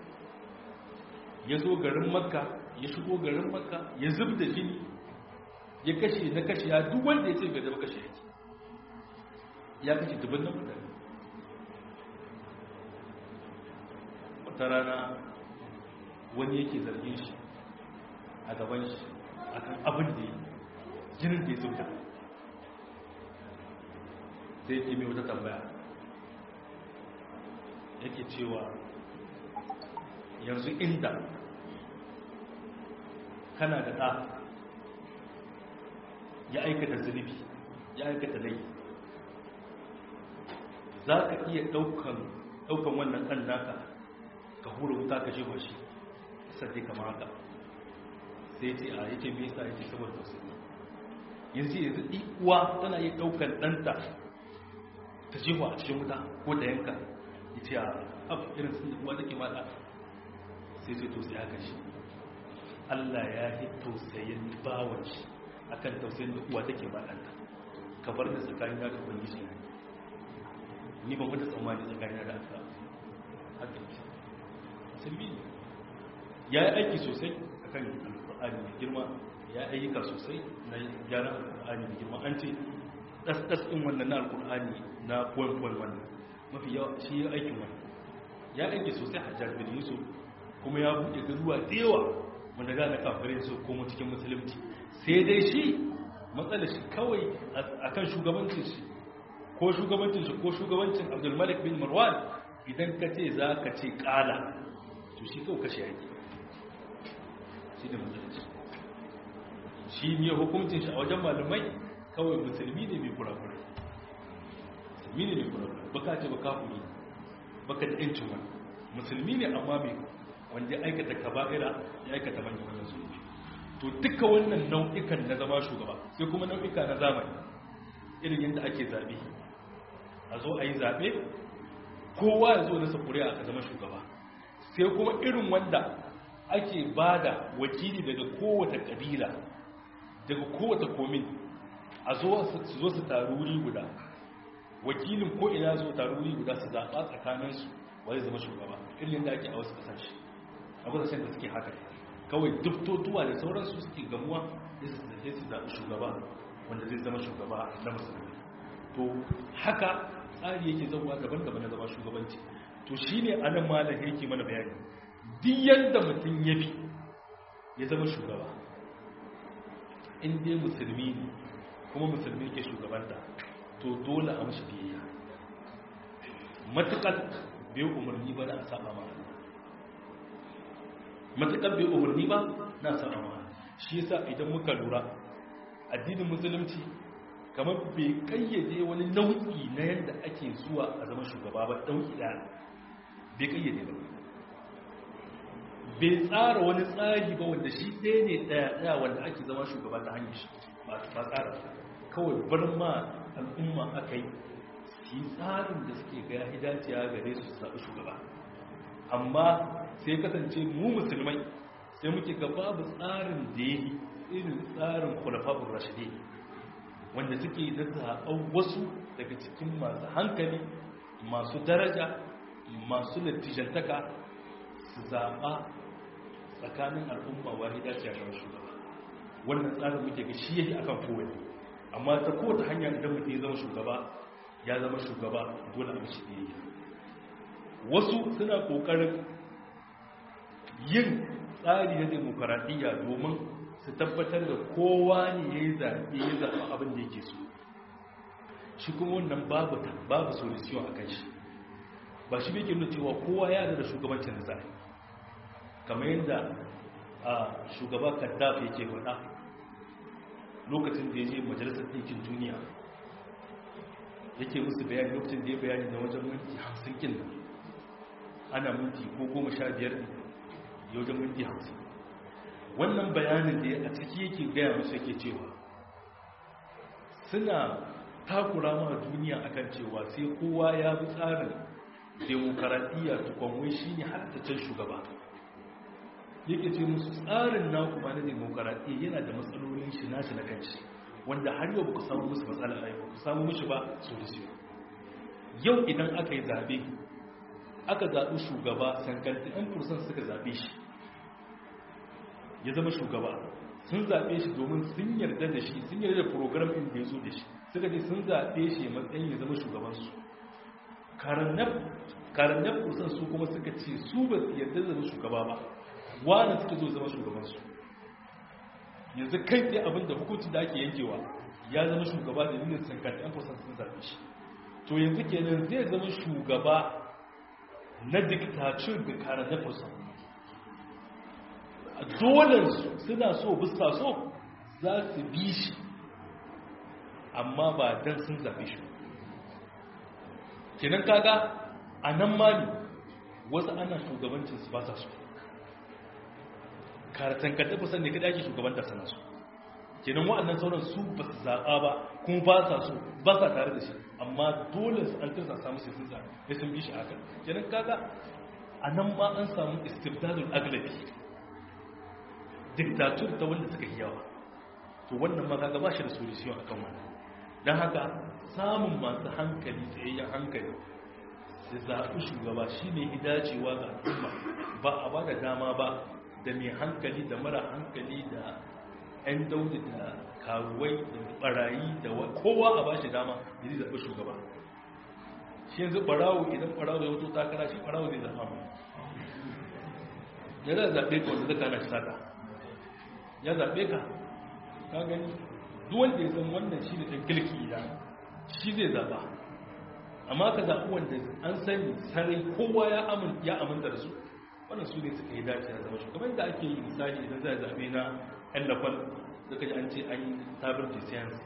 Speaker 2: ya zo garin Makka ya shigo garin Makka ya zub da jini ya kashe na kashe ya duk wanda ya ce bai zaba kashe yake ya kashe dubin nan mutane wata rana wani yake zargin shi a gaban shi akan abin da ya jinin da ya zubta sai yake mai wata tambaya yake cewa yanzu inda kana da ɗa ya aikata zunubi ya aikata laifi za ka iya ɗaukan wannan ɗan naka ka hura wuta ka jefa shi sadai kama haka sai ce a yake mai sa yake saboda tausayi yanzu yanzu uwa tana iya ɗaukan ɗanta ta jefa a cikin wuta ko da yanka ya ce a abu irin sun uwa take mata sai sai tausayi haka shi Allah ya yi tausayin bawan shi akan tausayin da uwa take ba ɗanta ka bar da tsakanin da ubangiji ne ni ban wata tsammani tsakanin da aka haka ce musulmi ne ya yi aiki sosai akan alƙur'ani mai girma ya ayyuka sosai na gyaran alƙur'ani mai girma an ce ɗas-ɗas ɗin wannan na alƙur'ani na point-point wannan mafi yawa shi ya aikin wannan ya aiki sosai hajjar bin yusuf kuma ya buɗe garuwa da yawa wanda gane kafirai su komo cikin musulunci sai dai shi matsala shi kawai akan shugabancin shi ko shugabancin shi ko shugabancin abdulmalik bin marwan idan ka ce za ka ce kala to shi kawai kashe yaki shi ne matsala shi shi ne hukuncin shi a wajen malamai kawai musulmi ne mai kurakurai musulmi ne mai kurakurai baka ce baka kuri baka da yancin wani musulmi ne amma mai wanda ya aikata kaba'ira ya aikata manyan wannan zunubi to duka wannan nau'ikan na zama shugaba sai kuma nau'ika na zamani irin yadda ake zaɓe a zo a yi zaɓe kowa ya zo nasa kuri'a a zama shugaba sai kuma irin wanda ake ba da wakili daga kowace ƙabila daga kowace komin a zo su zo su taru wuri guda wakilin ko ina zo taru wuri guda su zaɓa tsakaninsu wani zama shugaba irin yadda ake a wasu ƙasashe a kasashen da suke haka kawai duftotuwa da sauransu suke gamuwa da su zaɓe su zaɓi shugaba wanda zai zama shugaba na musulmi to haka tsari yake zauwa daban-daban na zama shugabanci to shi ne anan malar yake mana bayani duk yadda mutum ya fi ya zama shugaba in dai musulmi ne kuma musulmi ke shugabanta to dole a mashi biyayya matuƙar bai umarni ba da a saba ma matuƙar bai umarni ba na sanawa shi yasa idan muka lura addinin musulunci kamar bai kayyade wani nau'i na yadda ake zuwa a zama shugaba ba ɗauki ɗaya bai kayyade ba bai tsara wani tsari ba wanda shi ɗaya ne ɗaya ɗaya wanda ake zama shugaba ta hanyar shi ba tsara kawai bar ma al'umma aka yi su yi tsarin da suke ga hidaciya gare su su zaɓi shugaba amma sai kasance mu musulmai sai muke ga babu tsarin da ya yi irin tsarin khulafa'ur rashidi wanda suke da zaɓar wasu daga cikin masu hankali masu daraja masu lattijantaka su zaɓa tsakanin al'umma wahida ce a kan shugaba wannan tsarin muke ga shi yake akan kowane amma ta kowace hanya idan mutum ya zama shugaba ya zama shugaba dole a mishi ɗaya wasu suna ƙoƙarin yin tsari na demokaradiyya domin su tabbatar da kowa ne ya yi zaɓe ya zaɓa abin da yake so shi kuma wannan babu babu solution a kan shi ba shi bai nuna cewa kowa ya da shugabancin da zai kamar yadda a shugaba Gaddafi yake faɗa lokacin da ya je majalisar ɗinkin duniya yake musu bayani lokacin da ya bayani na wajen minti hamsin kin nan ana minti ko goma sha biyar yau da minti hamsin wannan bayanin da ya a ciki yake gaya musu yake cewa suna takura ma duniya akan cewa sai kowa ya bi tsarin demokaradiyya tukwanwai shi ne haddacin shugaba yake ce musu tsarin naku ba na demokaradiyya yana da matsalolin shi nashi na kanshi wanda har yau ba ku samu musu matsala ba ku samu mushi ba solution yau idan aka yi zaɓe aka zaɓi shugaba sankantin ɗan fursan suka zaɓe shi ya zama shugaba sun zaɓe shi domin sun yarda da shi sun yarda da program ɗin da ya zo da shi suka ce sun zaɓe shi matsayin ya zama shugabansu karannab fursan su kuma suka ce su ba su yarda zama shugaba ba wani suka zo zama shugabansu yanzu kai tsaye abin da hukuncin da ake yankewa ya zama shugaba da nuna sankantin ɗan fursan sun zaɓe shi to yanzu kenan zai zama shugaba na dictature da kare nafasa dolensu suna so bisa so za su bi shi amma ba don sun zaɓe shi kenan kaga a nan ma ne wasu ana shugabancinsu ba sa so karatan ka tafi sanda kada ake shugabanta sana su kenan waɗannan sauran su ba su zaɓa ba kuma ba sa so ba sa tare da shi amma dole su an tursa samu sai sun zaɓa ya sun bi shi haka kenan kaga a nan ma an samu istibdadul aglabi diktatur ta wanda suka yi yawa to wannan ma kaga ba shi da solution akan wannan dan haka samun masu hankali tsayayyen hankali su zaɓi shugaba shine hidacewa ga al'umma ba a ba da dama ba da mai hankali da mara hankali da 'yan daudi da karuwai da barayi da kowa a ba shi dama da zai zaɓi shugaba shi yanzu barawo idan barawo ya wuto takara shi barawo zai zaɓa mu ya za zaɓe ka wanda zaka na shi sata ya zaɓe ka ka gani duwanda ya san wannan shi ne ɗan kilki da shi zai zaɓa amma ka zaɓi wanda an sani sarai kowa ya aminta da su wannan su ne suka yi dace da zama shugaban da ake yi misali idan zai zaɓe na yan lafal suka ji an ce an yi tabar da siyansu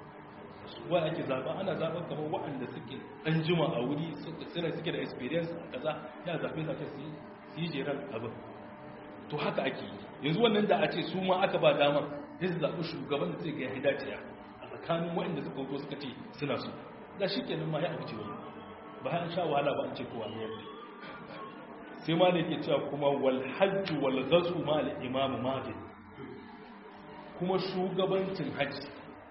Speaker 2: wa ake zaɓa ana zaɓa kamar waɗanda suke ɗan jima a wuri suna suke da experience a kaza ya zaɓe zaɓe su yi jeran abin to haka ake yi yanzu wannan da a ce su ma aka ba dama ya su zaɓi shugaban da zai ga ya dace a tsakanin waɗanda suka wuto suka ce suna so da shi kenan ma ya abu ce wani ba an sha wahala ba an ce kowa ne yadda sai ma ne ke cewa kuma walhajji walgazu ma al'imamu mahdi kuma shugabancin hajji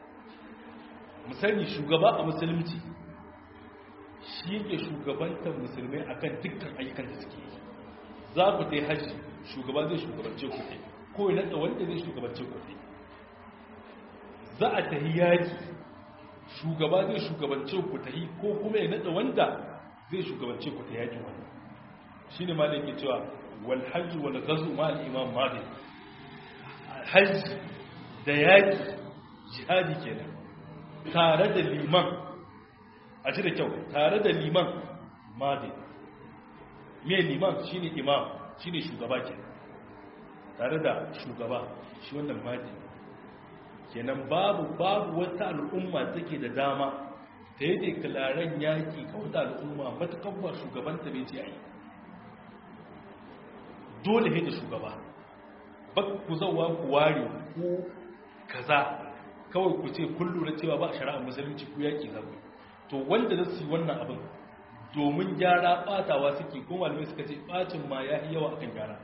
Speaker 2: musani shugaba a musulunci shi yake shugabantar musulmai akan dukkan ayyukan da suke yi za ku dai hajji shugaba zai shugabance ku dai ko yana da wanda zai shugabance ku dai za a tahi yaki shugaba zai shugabance ku tahi ko kuma yana da wanda zai shugabance ku ta yaki wannan shi ne ma da yake cewa wal hajji wal gazu ma al-imam mahdi hajji da yaki jihadi kenan tare da liman a ci da kyau tare da liman mahdi me liman shine imam shine shugaba kenan tare da shugaba shi wannan mahdi kenan babu babu wata al'umma take da dama ta yi deklaren yaki kawata al'umma matakan ba shugabanta bai ce a yi dole ne da shugaba ba ku zauwa ku ware ko kaza kawai ku ce kun lura cewa ba a shari'ar musulunci ku yaki zaɓe to wanda za su yi wannan abin domin gyara ɓatawa suke ko malamai suka ce ɓacin ma ya yi yawa akan gyara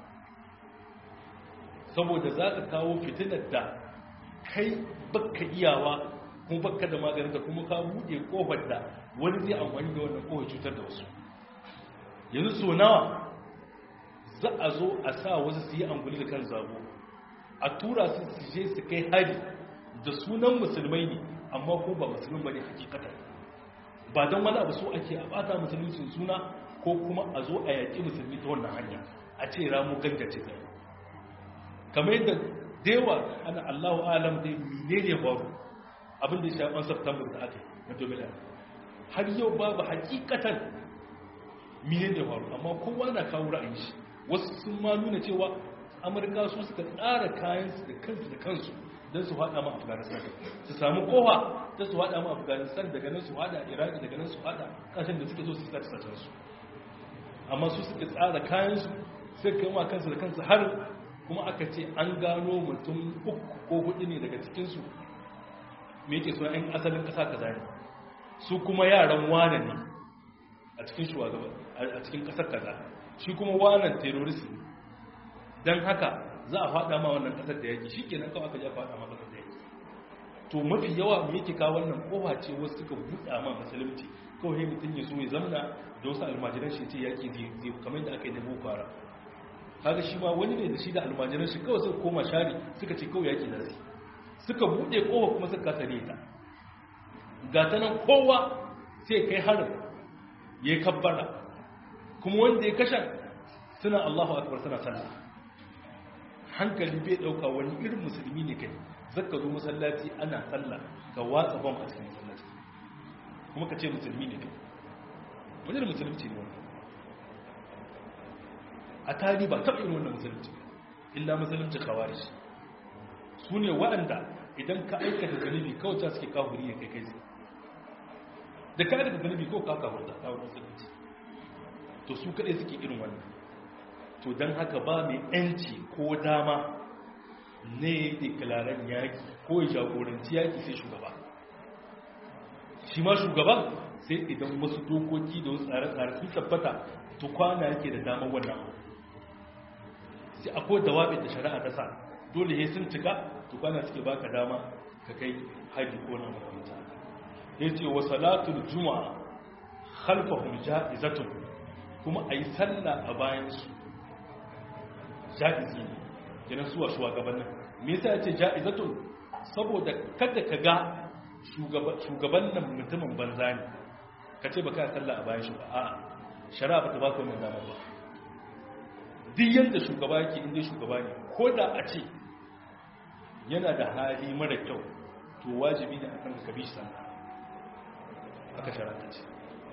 Speaker 2: saboda za ka kawo fitinar da kai baka iyawa kuma baka da maganin da kuma ka buɗe ƙofar da wani zai amfani da wannan ƙofar cutar da wasu yanzu so nawa za a zo a sa wasu su yi anguli da kan zabo a tura su su je su kai hari da sunan musulmai ne amma ko ba musulmi ba ne hakikata ba don wani abu so ake a bata musulmi suna ko kuma a zo a yaƙi musulmi ta wannan hanya a ce ramu gangace zai kamar yadda dewa ana allahu alam dai mine ne faru abin da ya shafi an september da aka yi na domin har yau babu hakikatan mine ne faru amma kowa na kawo ra'ayin shi wasu sun ma nuna cewa amurka su suka tsara kayansu da kansu da kansu don su haɗa ma afghanistan su samu kowa ta su haɗa ma afghanistan daga nan su haɗa iraki daga nan su haɗa ƙasashen da suke so su sace sacensu amma su suka tsara kayansu sai kai ma kansu da kansu har kuma aka ce an gano mutum uku ko hudu ne daga cikinsu me yake suna 'yan asalin ƙasa kaza ne su kuma yaran wane ne a cikin shugaba a cikin ƙasar kaza shi kuma wannan terrorist don haka za a faɗa ma wannan ƙasar da yake shi ke nan kawai aka ja faɗa ma ƙasar da yake to mafi yawa me yake kawo wannan ƙofa ce wasu suka buɗa ma musulunci kawai mutum ya so ya zamna da wasu almajiran shi ce yaƙi zai kamar da aka yi da boko haram kaga shi ma wani ne da shi da almajiran shi kawai suka koma shari suka ce kawai yaƙi za su suka buɗe ƙofa kuma suka kasa ne ta ga ta nan kowa sai kai harin ya yi kabbara kuma wanda ya kashe suna Allahu akbar suna sallah hankali bai dauka wani irin musulmi ne kai zaka zo masallaci ana sallah ka watsa bom a cikin masallaci kuma ka ce musulmi ne wani da musulunci ne wannan a tarihi ba taɓa irin wannan musulunci illa musulunci khawarij su ne waɗanda idan ka aikata zunubi kawai ta suke kafuri ne kai kai da ka aikata zunubi kawai ka kafurta kawai musulunci to su kaɗai suke irin wannan to don haka ba mai ‘yanci ko dama ne deklararen yaƙi ko ya jagoranci yaƙi sai shugaba shi ma shugaban sai idan wasu dokoki da wasu tsare-tsare sun tabbata to kwana yake da damar wannan sai akwai dawabin da shari'a ta sa dole ya sun cika to kwana suke baka dama ka kai haji ko na makwanta ya ce wa salatul juma'a khalfahum ja'izatun kuma a yi sallah a bayansu ja'izi ne kenan suwa shugabannin me yasa ya ce ja'izatun saboda kada ka ga shugaban nan mutumin banza ne ka ce ba ka sallah a bayan shi ba a shari'a ba ta ba ka wannan damar ba duk yadda shugaba yake inda shugaba ne ko da a ce yana da hali mara kyau to wajibi ne a kan ka bi shi sallah aka shari'a ce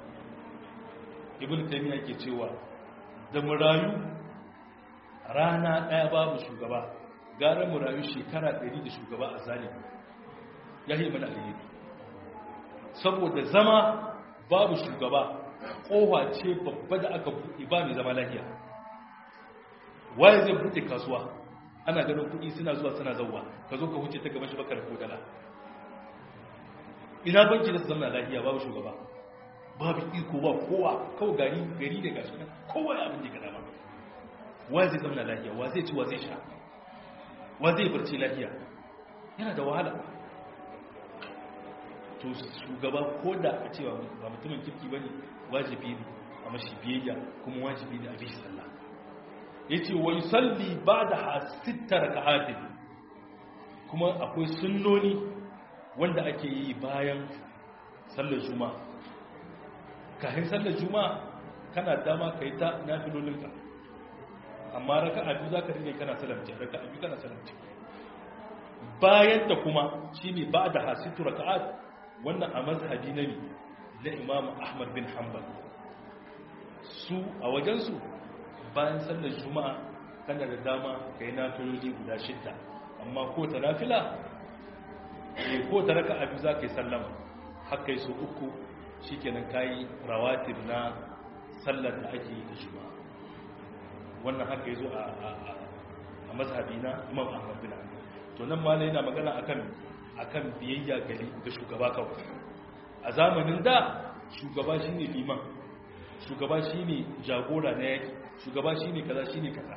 Speaker 2: ibn taymiya ke cewa da murayu rana daya babu shugaba gara murayu shekara ɗari da shugaba a zalimi ya yi mana alheri saboda zama babu shugaba kowa ce babba da aka buɗe ba mai zama lafiya waye zai buɗe kasuwa ana ganin kuɗi suna zuwa suna zauwa ka zo ka huce ta gaban shi baka da kodala ina banki da su zama lafiya babu shugaba babu iko ba kowa kawai gari gari da gasu kowa ya abin da ka dama wa zai zama lafiya wa zai ci wa zai sha wa zai barci lafiya yana da wahala to shugaba ko da a cewa ba mutumin kirki bane wajibi ne a mashi biyayya kuma wajibi ne a bi sallah yace wa yusalli ba'da sitta rak'atin kuma akwai sunnoni wanda ake yi bayan sallar juma'a kafin sallar juma'a kana dama kai ta nafilolinka amma raka'a biyu zaka dinga kana salamci raka'a biyu kana salamci bayan da kuma shine ba'da hasitu raka'at wannan a mazhabi na ne na Imam Ahmad bin Hanbal su a wajen su bayan sallar juma'a kana da dama kai nafiloli guda shidda amma ko ta nafila eh ko ta raka'a biyu zaka yi sallama har kai so uku shikenan kai rawatib na sallar da ake yi da juma'a wannan haka yazo a a mazhabi na Imam Ahmad bin Hanbal to nan malai yana magana akan akan biyayya gari ga shugaba kawai a zamanin da shugaba shine liman shugaba shine jagora na yaki shugaba shine kaza shine kaza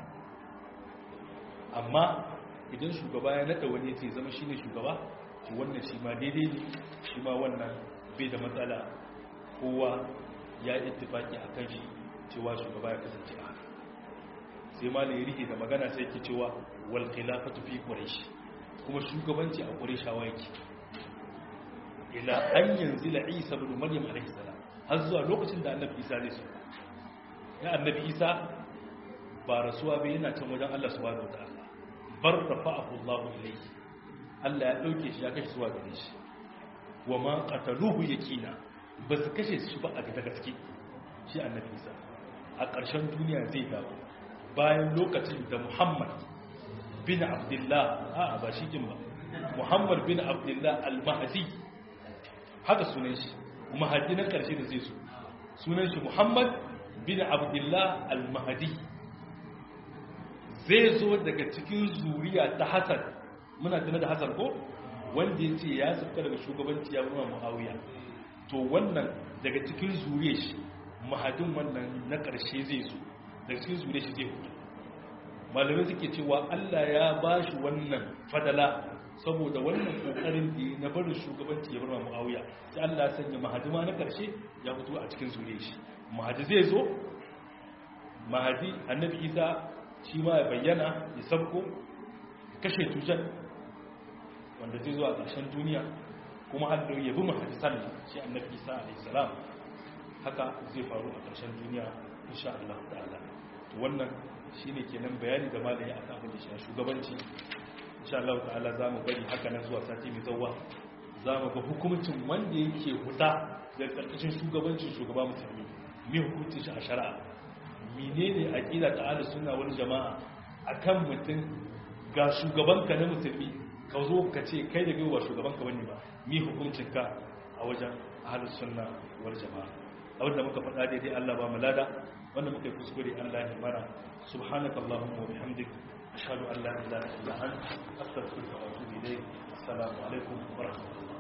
Speaker 2: amma idan shugaba ya nada wani yace zama shine shugaba to wannan shi ma daidai ne shi ma wannan bai da matsala kowa ya ittifaki akan shi cewa shugaba ya kasance a haka sai ma ne rike da magana sai ke cewa wal khilafatu fi quraish kuma shugabanci a qurayshawa yake ila an yanzila isa ibn maryam alayhi salam har zuwa lokacin da annabi isa zai so ya annabi isa ba rasuwa bai yana can wajen Allah subhanahu wataala bar rafa'ahu Allah ilayhi Allah ya dauke shi ya kashe zuwa gare shi wa ma qataluhu yakina ba su kashe shi ba a ga gaske shi annabi isa a ƙarshen duniya zai dawo bayan lokacin da Muhammad bin Abdullah a ba shi kin ba Muhammad bin Abdullah al-Mahdi haka sunan shi Mahdi na ƙarshe da zai so sunan shi Muhammad bin Abdullah al-Mahdi zai zo daga cikin zuriya ta Hassan muna tuna da Hassan ko wanda yace ya sauka daga shugabanci ya zama Muawiya to wannan daga cikin zuriyar shi Mahdin wannan na ƙarshe zai zo daga cikin zuriyar shi zai fito malamai suke cewa Allah ya bashi wannan fadala saboda wannan kokarin da na barin shugabanci ya bar Muawiya sai Allah ya sanya Mahdi ma na ƙarshe ya fito a cikin zuriyar shi Mahdi zai zo Mahdi annabi Isa shi ma ya bayyana ya sabko kashe tujan wanda zai zo a ƙarshen duniya kuma har da yabi Mahdi sallallahu shi annabi Isa alayhi salam haka zai faru a ƙarshen duniya insha Allah ta'ala to wannan shine kenan bayani da malami akan abin da shi shugabanci insha Allah ta'ala zamu bari haka nan zuwa sati mai tsawa zamu ga hukuncin wanda yake huta da karkashin shugabancin shugaba musulmi me hukuncin shi a shari'a menene aqida ta ahlus sunna wal jamaa akan mutum ga shugabanka na musulmi ka zo ka ce kai da kai ba shugabanka bane ba me hukuncin ka a wajen ahlus sunna wal jamaa abinda muka faɗa daidai Allah ba mu lada wanda muka yi kuskure Allah ya mara subhanakallahumma wa bihamdik ashhadu an la ilaha illa anta astaghfiruka wa atubu ilayk assalamu alaikum wa rahmatullahi